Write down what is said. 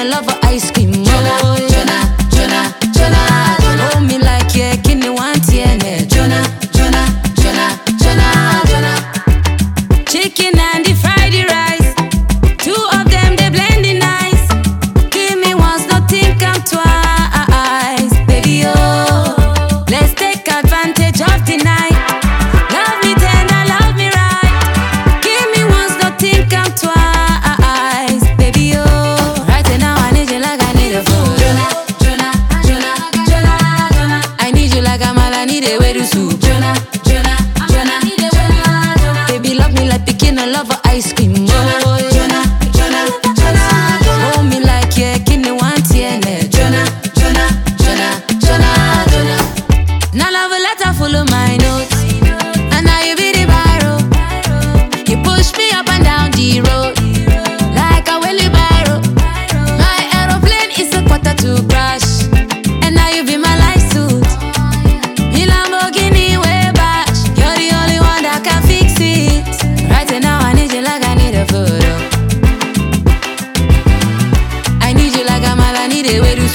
love for ice cream. Oh, Jonah, Jonah, Jonah, Jonah. hold me like yeah, kidney want yeah. Jonah, Jonah, Jonah, Jonah, Jonah. Chicken and the fried rice, two of them they blending nice. Give me once, not think I'm twice, baby oh. Let's take advantage of the night. Love me tender, love me right. Give me once, not think I'm twice, baby oh. Right now I need you like I need a food. Jonah, Jonah, Jonah, Jonah, Jonah. I need you like I need a way to soup. Jonah, Jonah, Jonah, Jonah, Jonah. Baby love me like picking a love for ice cream. Jonah, Jonah, Jonah, Jonah, Jonah. Hold me like yeah, kidney want yeah. Jonah, Jonah, Jonah, Jonah, Jonah. Now love a letter full of my notes, and now you be the biro. You push me up and down the road like a wheelbarrow. My aeroplane is a quarter to crash, and now you be my life suit. Me Lamborghini way back, you're the only one that can fix it. Right now I need you like I need a photo. I need you like I need a way to